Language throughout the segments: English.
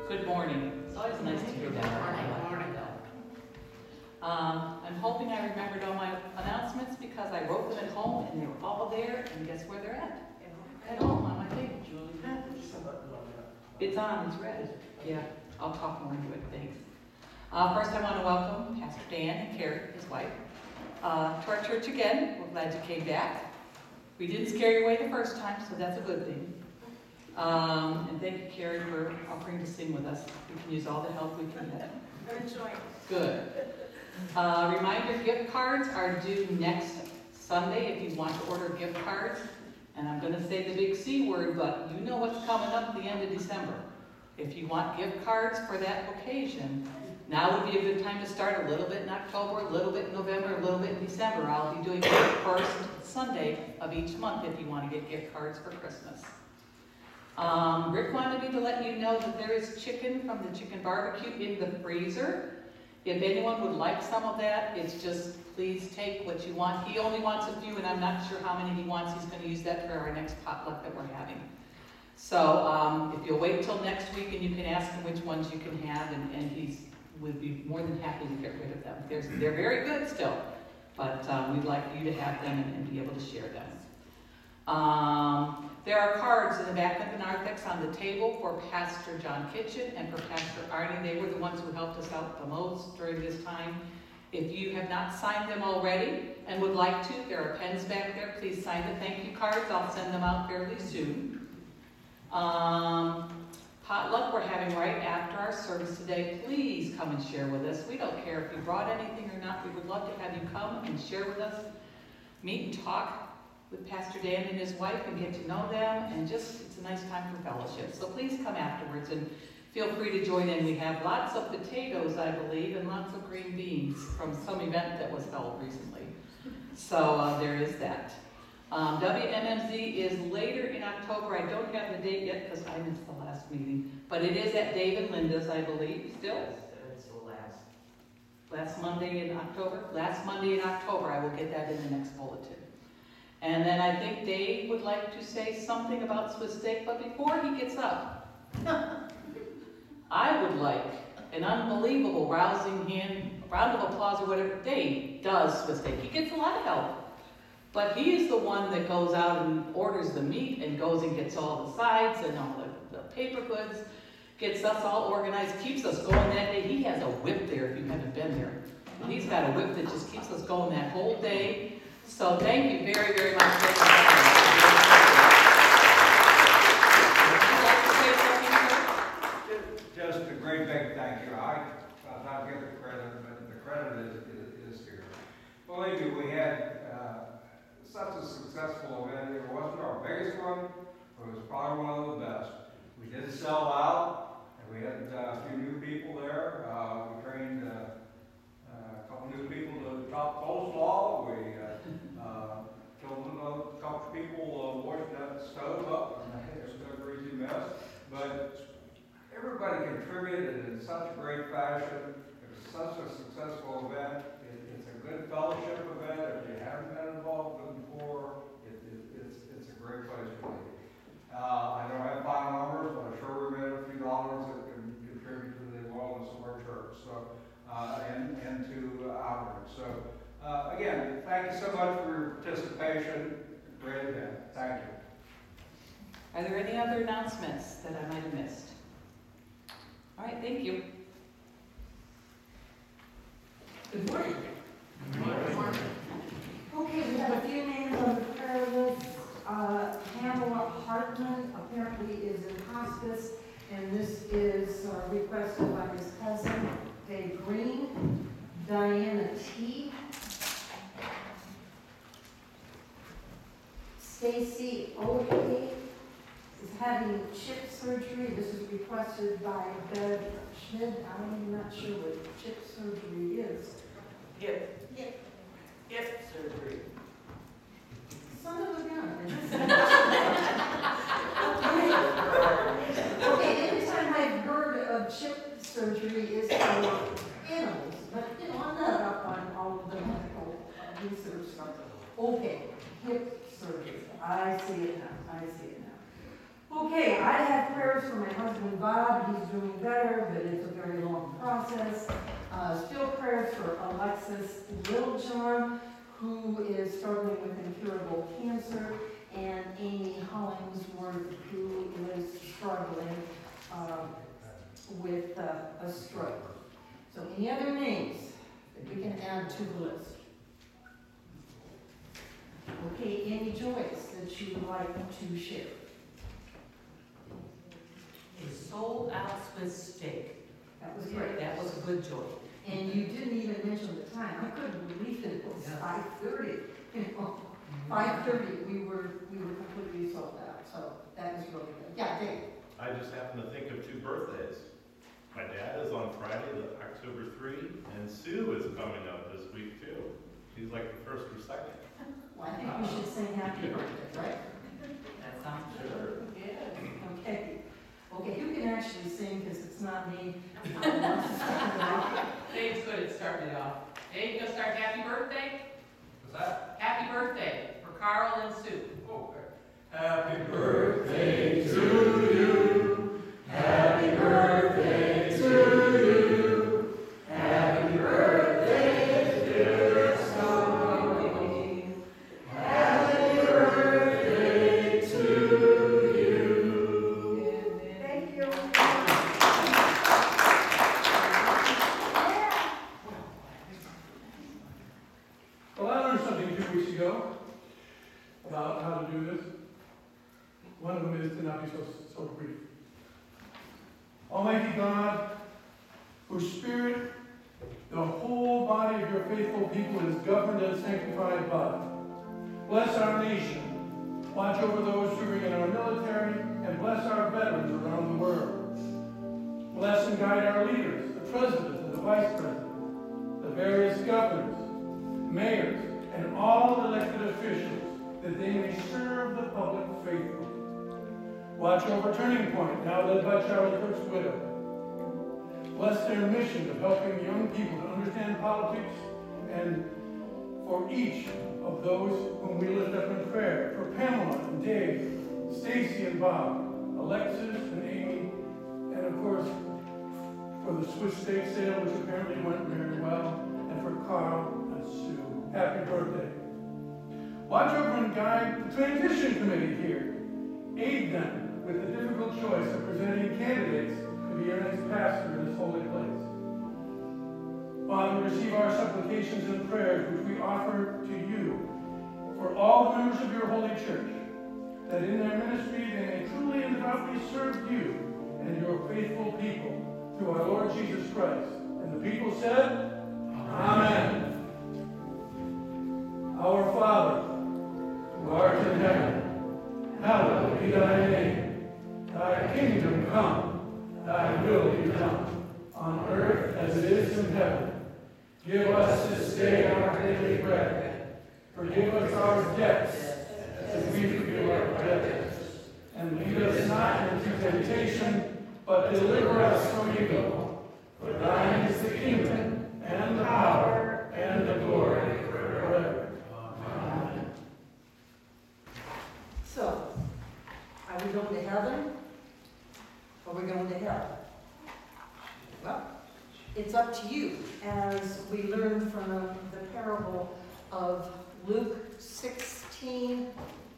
Good morning. It's always nice to hear that. Good morning. I'm hoping I remembered all my announcements because I wrote them at home and they were all there, and guess where they're at? At home on my table. It's on, it's red. Yeah, I'll talk more into it, thanks. First I want to welcome Pastor Dan and Carrie, his wife, to our church again. We're glad you came back. We didn't scare you away the first time, so that's a good thing. And thank you, Carrie, for offering to sing with us. We can use all the help we can get. I'm enjoying it. Good. Reminder, gift cards are due next Sunday if you want to order gift cards. And I'm going to say the big C word, but you know what's coming up at the end of December. If you want gift cards for that occasion, now would be a good time to start a little bit in October, a little bit in November, a little bit in December. I'll be doing it the first Sunday of each month if you want to get gift cards for Christmas. Rick wanted me to let you know that there is chicken from the chicken barbecue in the freezer. If anyone would like some of that, it's just please take what you want. He only wants a few, and I'm not sure how many he wants. He's going to use that for our next potluck that we're having. So if you'll wait till next week, and you can ask him which ones you can have, and he would be more than happy to get rid of them. They're very good still, but we'd like you to have them and be able to share them. There are cards in the back of the narthex on the table for Pastor John Kitchen and for Pastor Arnie. They were the ones who helped us out the most during this time. If you have not signed them already and would like to, there are pens back there. Please sign the thank you cards. I'll send them out fairly soon. Potluck we're having right after our service today. Please come and share with us. We don't care if you brought anything or not. We would love to have you come and share with us. Meet and talk with Pastor Dan and his wife and get to know them, and just, it's a nice time for fellowship. So please come afterwards and feel free to join in. We have lots of potatoes, I believe, and lots of green beans from some event that was held recently. So there is that. WMMZ is later in October. I don't have the date yet because I missed the last meeting, but it is at Dave and Linda's, I believe, still. It's the Last Monday in October? Last Monday in October, I will get that in the next bulletin. And then I think Dave would like to say something about Swiss steak, but before he gets up, I would like an unbelievable rousing round of applause or whatever. Dave does Swiss steak. He gets a lot of help, but he is the one that goes out and orders the meat and goes and gets all the sides and all the paper goods, gets us all organized, keeps us going that day. He has a whip there if you haven't been there. He's got a whip that just keeps us going that whole day. So thank you very, very much. Would you like to say something, sir? Just a great big thank you. I'll give the credit, but the credit is here. Believe me, we had such a successful event. It wasn't our biggest one, but it was probably one of the best. We did sell out, and we had a few new people there. We trained a couple new people to chop coleslaw. We killed a couple people washing that stove up, and it was a crazy mess. But everybody contributed in such a great fashion. It was such a successful event. It's a good fellowship event. If you haven't been involved with it before, it's a great place to be. I don't have final numbers, but I'm sure we made a few dollars that can contribute to the wellness of our church. So, and to outreach. So, again, thank you so much for your participation. Great event. Thank you. Are there any other announcements that I might have missed? All right, thank you. Good morning. Good morning. Okay, we have a few names on the prayer list. Pamela Hartman apparently is in hospice, and this is requested by his cousin, Dave Green. Diana T. Stacy Oakley is having chip surgery. This is requested by Bev Schmidt. I'm not sure what chip surgery is. Hip surgery. Son of a gun. Okay, every time I've heard of chip surgery is for animals, but I'm not up on all of the medical research stuff. Okay, hip surgery. I see it now. Okay, I have prayers for my husband Bob. He's doing better. process. Still prayers for Alexis Littlejohn, who is struggling with incurable cancer, and Amy Hollingsworth, who is struggling with a stroke. So any other names that we can add to the list? Okay, any joys that you would like to share? A sold out Swiss steak. That was great. That was a good joy. And you didn't even mention the time. I couldn't believe it was Yeah. 5:30. 5:30, we were completely sold out. So that is really good. Yeah, Dave. I just happen to think of two birthdays. My dad is on Friday, October 3, and Sue is coming up this week too. She's like the first or second. Well, I think we should sing happy birthday, right? That sounds Sure. good. Okay. Okay, who can actually sing, because it's not me. Dave's good at starting it off. Dave, you gonna start happy birthday? What's that? Happy birthday for Carl and Sue. Oh, okay. Happy Birthday to you. Happy birthday to you. Happy birthday, dear Sonny. Happy birthday to you. Thank you. Well, I learned something 2 weeks ago about how to do this. One of them is to not be so brief. Almighty God, whose spirit the whole body of your faithful people is governed and sanctified by, bless our nation, watch over those serving in our military, and bless our veterans around the world. Bless and guide our leaders, the president and the vice president, the various governors, mayors, and all elected officials, that they may serve the public faithfully. Watch over Turning Point, now led by Charlie Kirk's widow. Bless their mission of helping young people to understand politics, and for each of those whom we lift up in prayer, for Pamela and Dave, Stacy and Bob, Alexis and Amy, and of course, for the Swiss steak sale, which apparently went very well, and for Carl and Sue. Happy birthday. Watch over and guide the transition committee here. Aid them with the difficult choice of presenting candidates to be your next pastor in this holy place. Father, receive our supplications and prayers which we offer to you for all the members of your holy church, that in their ministry they may truly and devoutly serve you and your faithful people through our Lord Jesus Christ. And the people said, Amen. Our Father, who art in heaven, hallowed be thy name. Thy kingdom come, thy will be done, on earth as it is in heaven. Give us this day our daily bread. Forgive us our debts, as we forgive our debtors. And lead us not into temptation, but deliver us from evil. For thine is the kingdom, and the power, and the glory, forever. Amen. So, are we going to heaven? Or are we going to hell? Well, it's up to you, as we learn from the parable of Luke 16,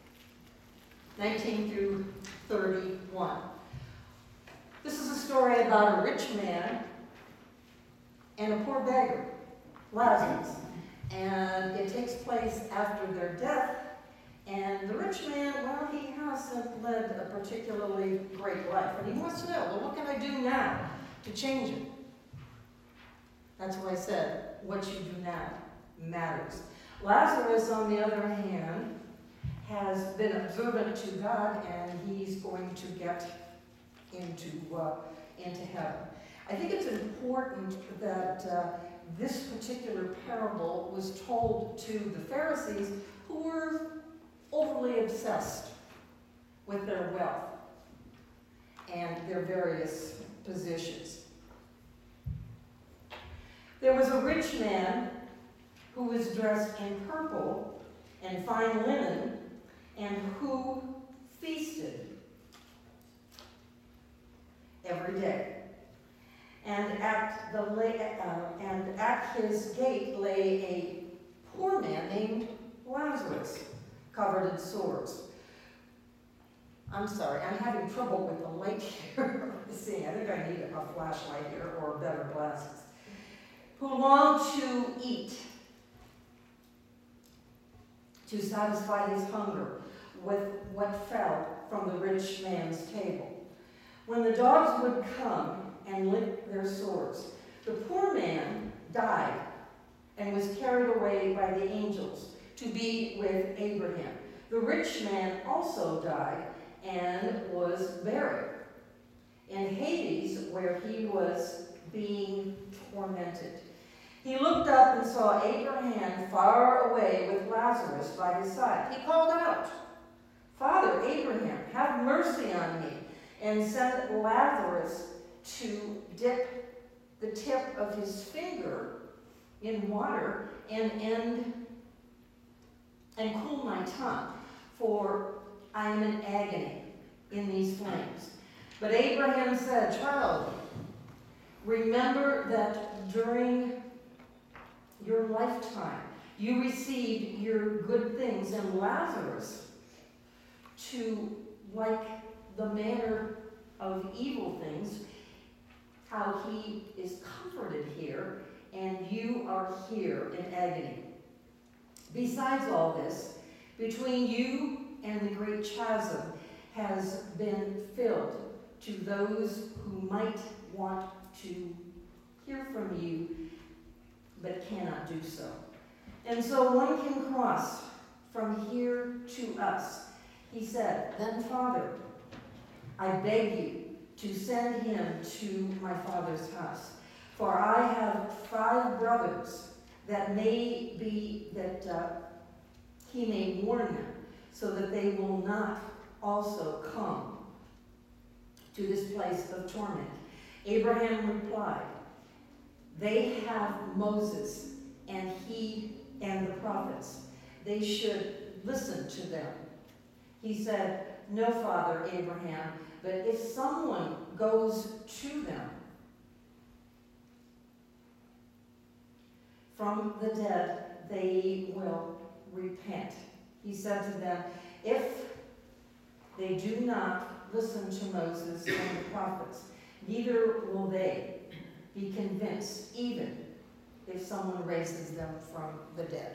19 through 31. This is a story about a rich man and a poor beggar, Lazarus. And it takes place after their death. And the rich man, well, he hasn't led a particularly great life. And he wants to know, well, what can I do now to change it? That's why I said, what you do now matters. Lazarus, on the other hand, has been observant to God, and he's going to get into heaven. I think it's important that this particular parable was told to the Pharisees, who were overly obsessed with their wealth and their various positions. There was a rich man who was dressed in purple and fine linen, and who feasted every day. and at his gate lay a poor man named Lazarus, covered in sores. I'm sorry, I'm having trouble with the light here. See, I think I need a flashlight here or better glasses. Who longed to eat, to satisfy his hunger with what fell from the rich man's table. When the dogs would come and lick their sores, the poor man died and was carried away by the angels to be with Abraham. The rich man also died and was buried in Hades, where he was being tormented. He looked up and saw Abraham far away with Lazarus by his side. He called out, "Father Abraham, have mercy on me, and send Lazarus to dip the tip of his finger in water and cool my tongue, for I am in agony in these flames." But Abraham said, "Child, remember that during your lifetime you received your good things, and Lazarus to like the manner of evil things, how he is comforted here, and you are here in agony. Besides all this, between you and the great chasm has been filled to those who might want to hear from you, but cannot do so. And so one can cross from here to us." He said, "Then, Father, I beg you to send him to my father's house, for I have 5 brothers, that may be that he may warn them, so that they will not also come to this place of torment." Abraham replied, "They have Moses and the prophets. They should listen to them." He said, "No, Father Abraham, but if someone goes to them from the dead, they will repent." He said to them, "If they do not listen to Moses and the prophets, neither will they be convinced, even if someone raises them from the dead."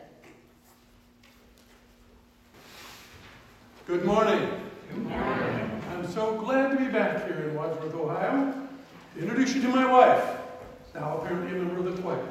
Good morning. I'm so glad to be back here in Wadsworth, Ohio, to introduce you to my wife, now apparently a member of the choir.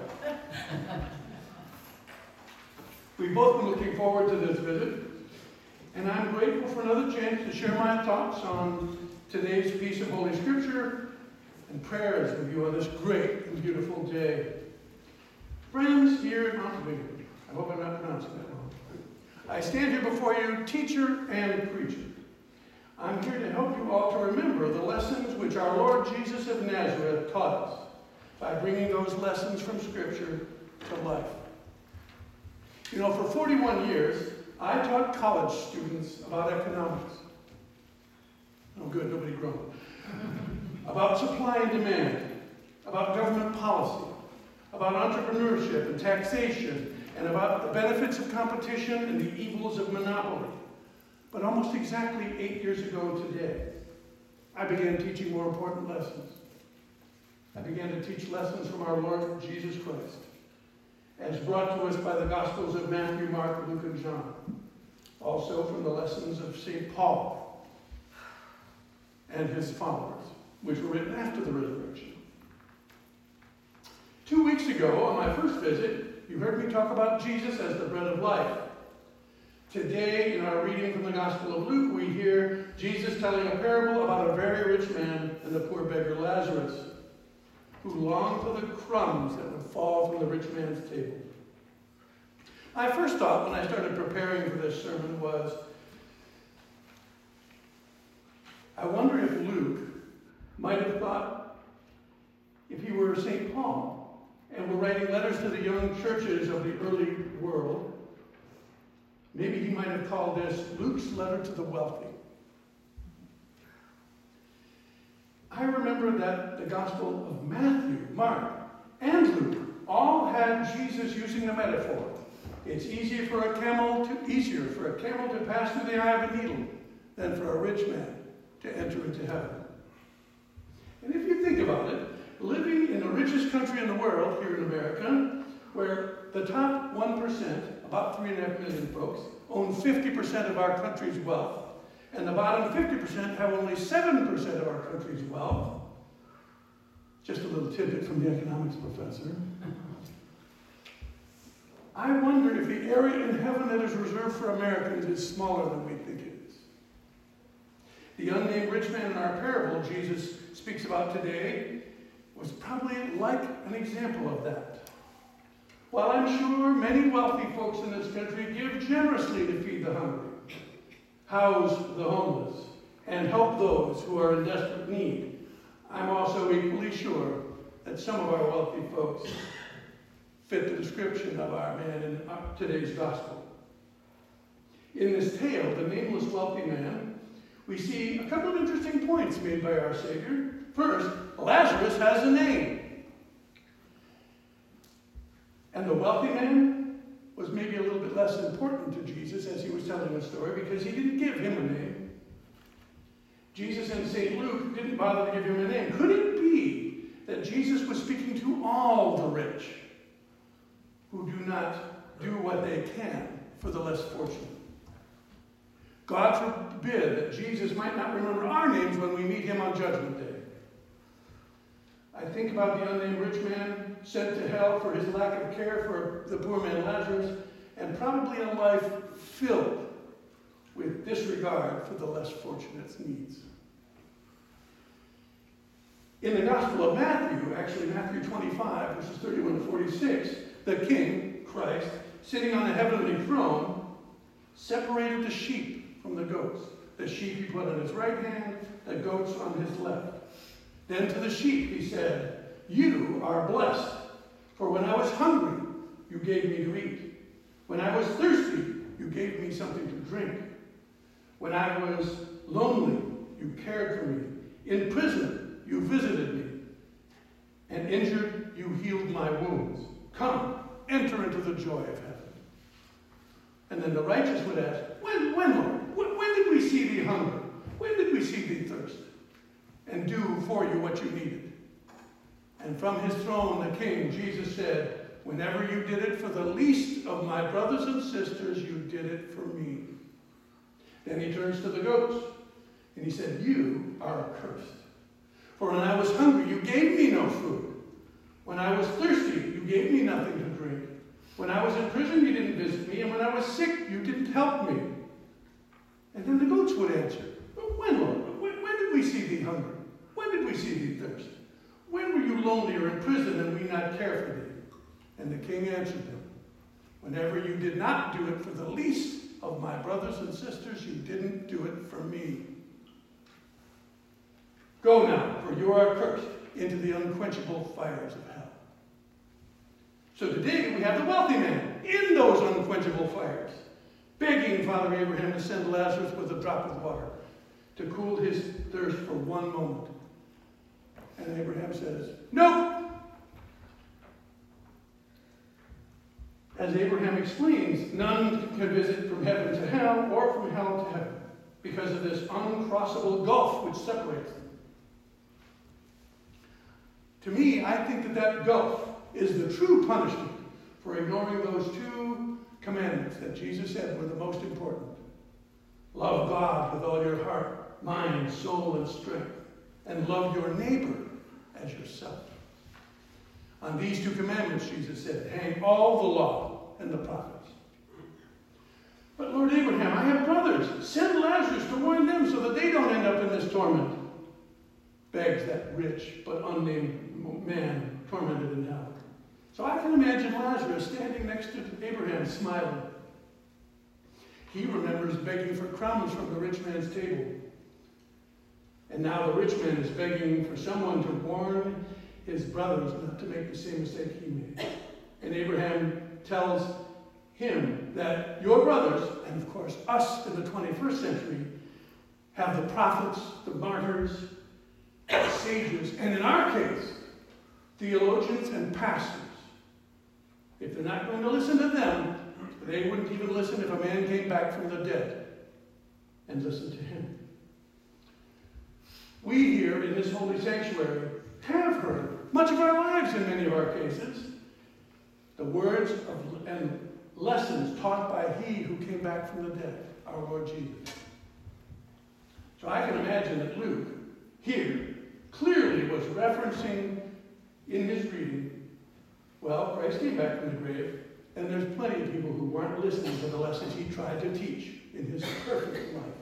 We've both been looking forward to this visit, and I'm grateful for another chance to share my thoughts on today's piece of Holy Scripture and prayers with you on this great and beautiful day. Friends here at Mount Wingate, I hope I'm not pronouncing that wrong. I stand here before you, teacher and preacher. I'm here to help you all to remember the lessons which our Lord Jesus of Nazareth taught us by bringing those lessons from Scripture to life. You know, for 41 years, I taught college students about economics. Oh, good, nobody groaned. About supply and demand, about government policy, about entrepreneurship and taxation, and about the benefits of competition and the evils of monopoly. But almost exactly 8 years ago today, I began teaching more important lessons. I began to teach lessons from our Lord Jesus Christ, as brought to us by the Gospels of Matthew, Mark, Luke, and John. Also from the lessons of St. Paul and his followers, which were written after the resurrection. 2 weeks ago, on my first visit, you heard me talk about Jesus as the bread of life. Today, in our reading from the Gospel of Luke, we hear Jesus telling a parable about a very rich man and the poor beggar Lazarus, who longed for the crumbs that would fall from the rich man's table. My first thought when I started preparing for this sermon was, I wonder if Luke might have thought, if he were St. Paul and were writing letters to the young churches of the early world, maybe he might have called this Luke's letter to the wealthy. I remember that the Gospel of Matthew, Mark, and Luke all had Jesus using the metaphor. It's easier for a camel to pass through the eye of a needle than for a rich man to enter into heaven. And if you think about it, living in the richest country in the world, here in America, where the top 1%, about 3.5 million folks, own 50% of our country's wealth, and the bottom 50% have only 7% of our country's wealth. Just a little tidbit from the economics professor. I wonder if the area in heaven that is reserved for Americans is smaller than we think it is. The unnamed rich man in our parable Jesus speaks about today was probably like an example of that. While I'm sure many wealthy folks in this country give generously to feed the hungry, house the homeless, and help those who are in desperate need, I'm also equally sure that some of our wealthy folks fit the description of our man in today's gospel. In this tale, the nameless wealthy man, we see a couple of interesting points made by our Savior. First, Lazarus has a name. And the wealthy man was maybe a little bit less important to Jesus as he was telling the story because he didn't give him a name. Jesus and St. Luke didn't bother to give him a name. Could it be that Jesus was speaking to all the rich who do not do what they can for the less fortunate? God forbid that Jesus might not remember our names when we meet him on Judgment Day. I think about the unnamed rich man sent to hell for his lack of care for the poor man Lazarus, and probably a life filled with disregard for the less fortunate's needs. In the Gospel of Matthew, actually Matthew 25, verses 31 to 46, the King, Christ, sitting on the heavenly throne, separated the sheep from the goats. The sheep he put on his right hand, the goats on his left. Then to the sheep he said, "You are blessed, for when I was hungry, you gave me to eat. When I was thirsty, you gave me something to drink. When I was lonely, you cared for me. In prison, you visited me. And injured, you healed my wounds. Come, enter into the joy of heaven." And then the righteous would ask, When, Lord? When did we see thee hunger? When did we see thee thirst? And do for you what you needed. And from his throne, the King, Jesus said, "Whenever you did it for the least of my brothers and sisters, you did it for me." Then he turns to the goats, and he said, "You are accursed. For when I was hungry, you gave me no food. When I was thirsty, you gave me nothing to drink. When I was in prison, you didn't visit me. And when I was sick, you didn't help me." And then the goats would answer, "When, Lord? When did we see thee hungry? When did we see thee thirst? When were you lonely or in prison and we not care for thee?" And the King answered them, "Whenever you did not do it for the least of my brothers and sisters, you didn't do it for me. Go now, for you are accursed, into the unquenchable fires of hell." So today we have the wealthy man in those unquenchable fires, begging Father Abraham to send Lazarus with a drop of water to cool his thirst for one moment. And Abraham says, "Nope." As Abraham explains, none can visit from heaven to hell or from hell to heaven because of this uncrossable gulf which separates them. To me, I think that gulf is the true punishment for ignoring those two commandments that Jesus said were the most important. Love God with all your heart, mind, soul, and strength, and love your neighbor as yourself. On these two commandments, Jesus said, hang all the law and the prophets. "But Lord Abraham, I have brothers. Send Lazarus to warn them so that they don't end up in this torment," begs that rich but unnamed man tormented in hell. So I can imagine Lazarus standing next to Abraham smiling. He remembers begging for crumbs from the rich man's table. And now the rich man is begging for someone to warn his brothers not to make the same mistake he made. And Abraham tells him that your brothers, and of course us in the 21st century, have the prophets, the martyrs, sages, and in our case, theologians and pastors. If they're not going to listen to them, they wouldn't even listen if a man came back from the dead and listened to him. We here in this holy sanctuary have heard, much of our lives in many of our cases, the words and lessons taught by he who came back from the dead, our Lord Jesus. So I can imagine that Luke here clearly was referencing in his reading, well, Christ came back from the grave, and there's plenty of people who weren't listening to the lessons he tried to teach in his perfect life.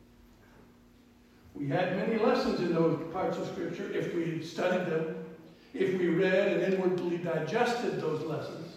We had many lessons in those parts of Scripture if we studied them, if we read and inwardly digested those lessons.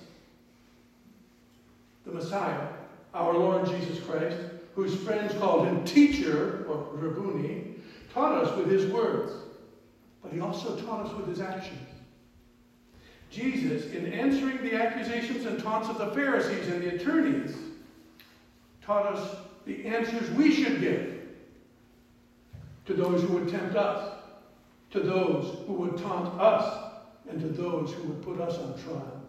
The Messiah, our Lord Jesus Christ, whose friends called him teacher, or Rabboni, taught us with his words, but he also taught us with his actions. Jesus, in answering the accusations and taunts of the Pharisees and the attorneys, taught us the answers we should give to those who would tempt us, to those who would taunt us, and to those who would put us on trial.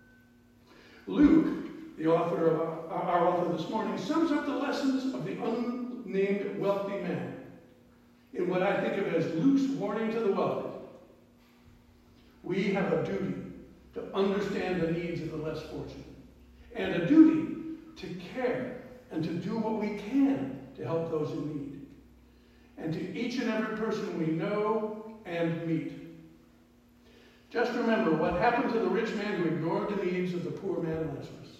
Luke, the author of our author this morning, sums up the lessons of the unnamed wealthy man in what I think of as Luke's warning to the wealthy. We have a duty to understand the needs of the less fortunate, and a duty to care and to do what we can to help those in need, and to each and every person we know and meet. Just remember what happened to the rich man who ignored the needs of the poor man Lazarus.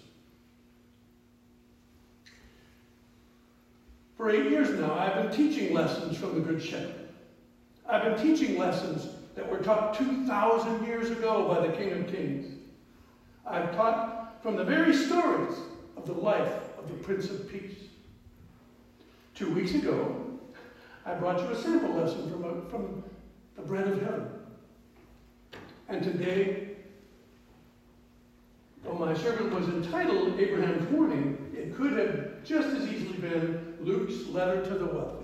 For 8 years now, I've been teaching lessons from the Good Shepherd. I've been teaching lessons that were taught 2,000 years ago by the King of Kings. I've taught from the very stories of the life of the Prince of Peace. 2 weeks ago, I brought you a sample lesson from the bread of heaven. And today, though my sermon was entitled Abraham's Warning, it could have just as easily been Luke's letter to the wealthy.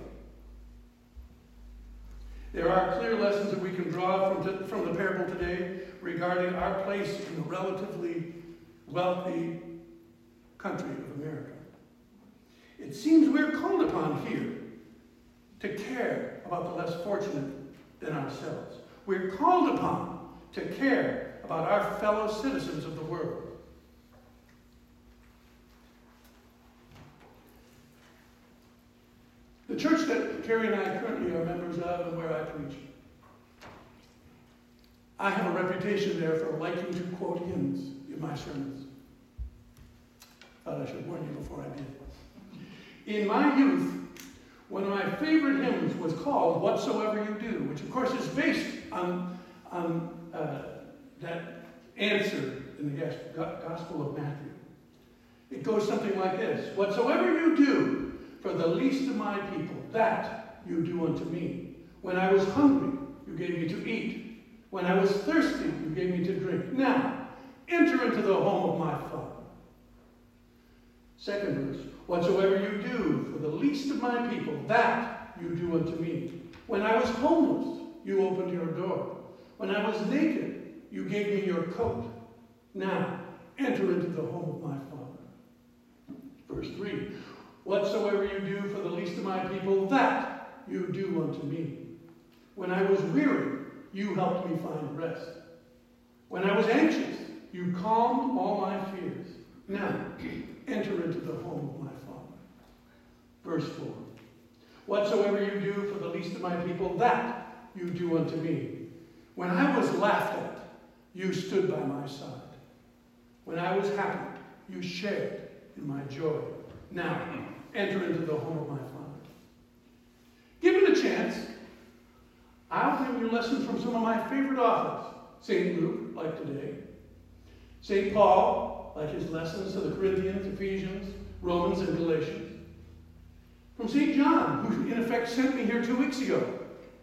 There are clear lessons that we can draw from the parable today regarding our place in the relatively wealthy country of America. It seems we're called upon here to care about the less fortunate than ourselves. We're called upon to care about our fellow citizens of the world. The church that Carrie and I currently are members of and where I preach, I have a reputation there for liking to quote hymns in my sermons. Thought I should warn you before I did. In my youth, one of my favorite hymns was called Whatsoever You Do, which of course is based on that answer in the Gospel of Matthew. It goes something like this: Whatsoever you do for the least of my people, that you do unto me. When I was hungry, you gave me to eat. When I was thirsty, you gave me to drink. Now, enter into the home of my Father. Second verse: Whatsoever you do for the least of my people, that you do unto me. When I was homeless, you opened your door. When I was naked, you gave me your coat. Now, enter into the home of my Father. Verse 3: Whatsoever you do for the least of my people, that you do unto me. When I was weary, you helped me find rest. When I was anxious, you calmed all my fears. Now, enter into the home of my Father. Verse 4: Whatsoever you do for the least of my people, that you do unto me. When I was laughed at, you stood by my side. When I was happy, you shared in my joy. Now, enter into the home of my Father. Given a chance, I'll bring you lessons from some of my favorite authors. St. Luke, like today. St. Paul, like his lessons to the Corinthians, Ephesians, Romans, and Galatians. From St. John, who in effect sent me here 2 weeks ago.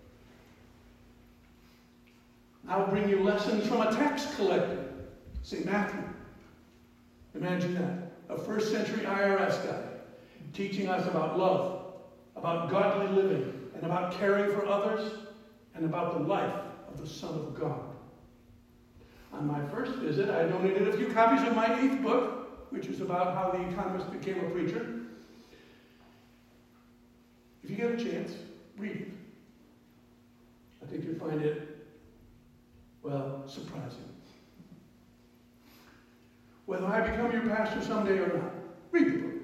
I'll bring you lessons from a tax collector, St. Matthew. Imagine that. A first century IRS guy teaching us about love, about godly living, and about caring for others and about the life of the Son of God. On my first visit, I donated a few copies of my 8th book, which is about how the economist became a preacher. If you get a chance, read it. I think you'll find it, well, surprising. Whether I become your pastor someday or not, read the book.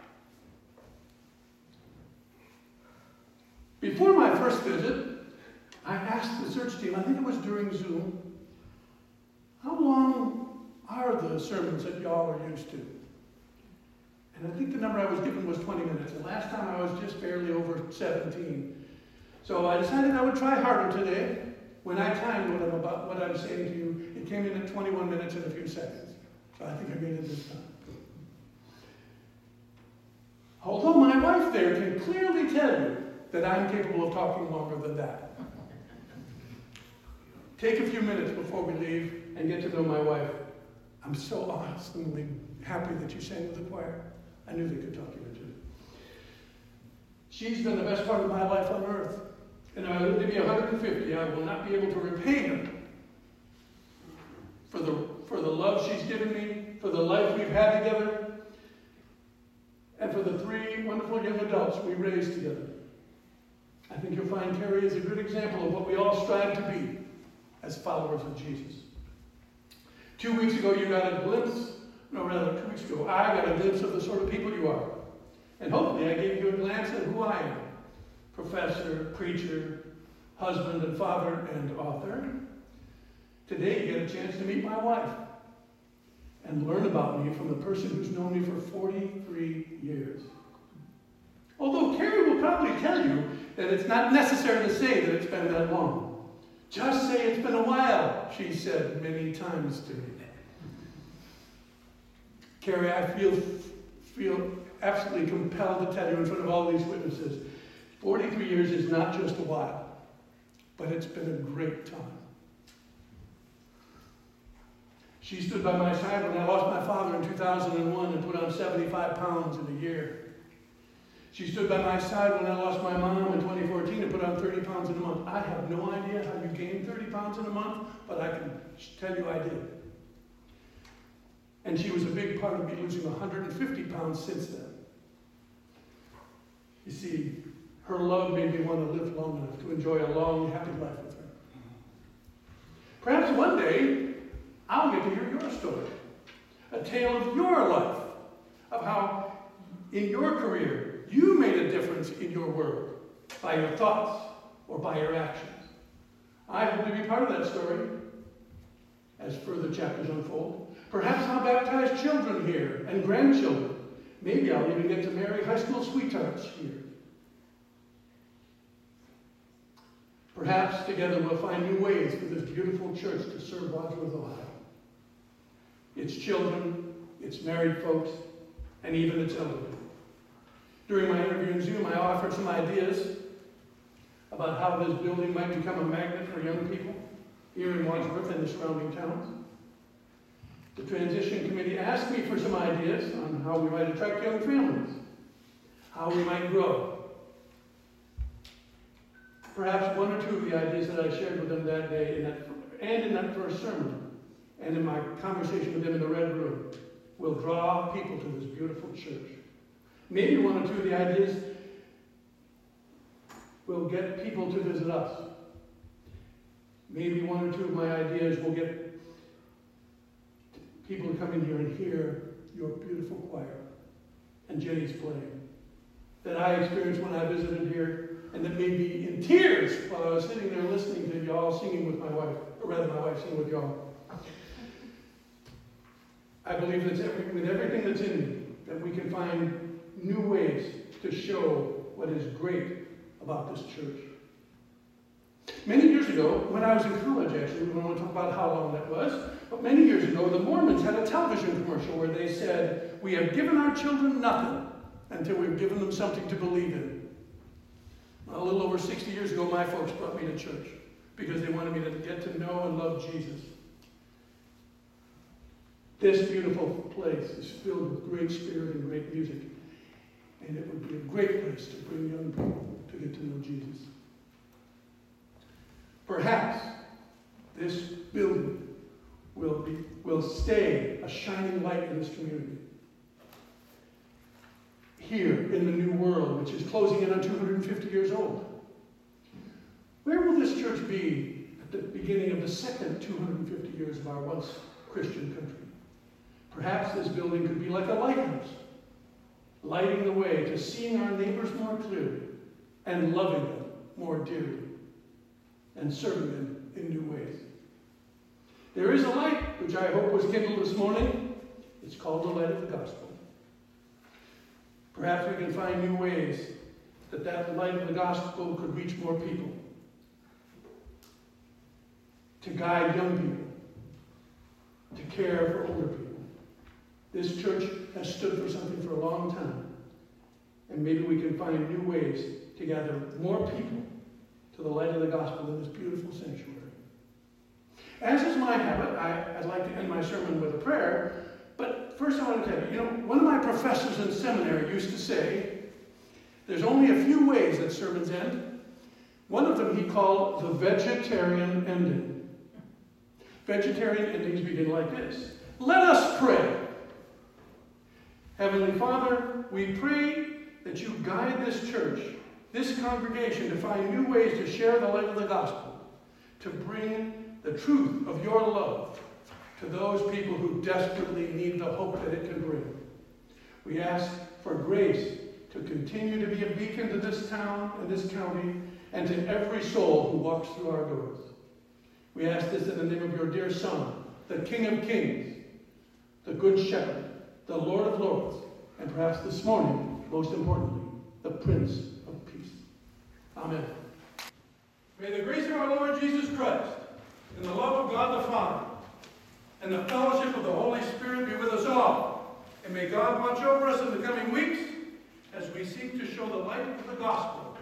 Before my first visit, I asked the search team, I think it was during Zoom, how long are the sermons that y'all are used to? And I think the number I was given was 20 minutes. The last time I was just barely over 17. So I decided I would try harder today. When I timed what I'm saying to you, it came in at 21 minutes and a few seconds. So I think I made it this time. Although my wife there can clearly tell you that I'm capable of talking longer than that. Take a few minutes before we leave and get to know my wife. I'm so awesomely happy that you sang with the choir. I knew they could talk you into it. She's been the best part of my life on earth. And if I live to be 150, I will not be able to repay her for the love she's given me, for the life we've had together, and for the 3 wonderful young adults we raised together. I think you'll find Terry is a good example of what we all strive to be as followers of Jesus. 2 weeks ago, you got a glimpse, no, rather 2 weeks ago, I got a glimpse of the sort of people you are. And hopefully I gave you a glance at who I am. Professor, preacher, husband and father and author. Today you get a chance to meet my wife and learn about me from the person who's known me for 43 years. Although Carrie will probably tell you that it's not necessary to say that it's been that long. Just say it's been a while, she said many times to me. Carrie, I feel absolutely compelled to tell you in front of all these witnesses, 43 years is not just a while, but it's been a great time. She stood by my side when I lost my father in 2001 and put on 75 pounds in a year. She stood by my side when I lost my mom in 2014 and put on 30 pounds in a month. I have no idea how you gained 30 pounds in a month, but I can tell you I did. And she was a big part of me losing 150 pounds since then. You see, her love made me want to live long enough to enjoy a long, happy life with her. Perhaps one day, I'll get to hear your story. A tale of your life, of how in your career you made a difference in your world by your thoughts or by your actions. I hope to be part of that story as further chapters unfold. Perhaps I'll baptize children here and grandchildren. Maybe I'll even get to marry high school sweethearts here. Perhaps together we'll find new ways for this beautiful church to serve Wadsworth, Ohio. Its children, its married folks, and even its elderly. During my interview in Zoom, I offered some ideas about how this building might become a magnet for young people here in Wadsworth and the surrounding towns. The transition committee asked me for some ideas on how we might attract young families, how we might grow. Perhaps one or two of the ideas that I shared with them that day in that first sermon, and in my conversation with them in the Red Room, will draw people to this beautiful church. Maybe one or two of the ideas will get people to visit us. Maybe one or two of my ideas will get people to come in here and hear your beautiful choir and Jenny's playing that I experienced when I visited here, and that made me in tears while I was sitting there listening to y'all singing with my wife, or rather my wife singing with y'all. I believe that with everything that's in me, that we can find new ways to show what is great about this church. Many years ago, when I was in college actually, we don't want to talk about how long that was, but many years ago, the Mormons had a television commercial where they said, "We have given our children nothing until we've given them something to believe in." A little over 60 years ago, my folks brought me to church because they wanted me to get to know and love Jesus. This beautiful place is filled with great spirit and great music, and it would be a great place to bring young people to get to know Jesus. Perhaps this building will stay a shining light in this community. Here in the new world, which is closing in on 250 years old. Where will this church be at the beginning of the second 250 years of our once Christian country? Perhaps this building could be like a lighthouse, lighting the way to seeing our neighbors more clearly and loving them more dearly and serving them in new ways. There is a light, which I hope was kindled this morning. It's called the light of the gospel. Perhaps we can find new ways that light of the gospel could reach more people, to guide young people, to care for older people. This church has stood for something for a long time, and maybe we can find new ways to gather more people to the light of the gospel in this beautiful sanctuary. As is my habit, I'd like to end my sermon with a prayer, but first I want to tell you, one of my professors in seminary used to say, there's only a few ways that sermons end. One of them he called the vegetarian ending. Vegetarian endings begin like this. Let us pray. Heavenly Father, we pray that you guide this church, this congregation, to find new ways to share the light of the gospel, to bring the truth of your love to those people who desperately need the hope that it can bring. We ask for grace to continue to be a beacon to this town and this county and to every soul who walks through our doors. We ask this in the name of your dear Son, the King of Kings, the Good Shepherd, the Lord of Lords, and perhaps this morning, most importantly, the Prince of Peace. Amen. May the grace of our Lord Jesus Christ and the love of God the Father and the fellowship of the Holy Spirit be with us all. And may God watch over us in the coming weeks as we seek to show the light of the gospel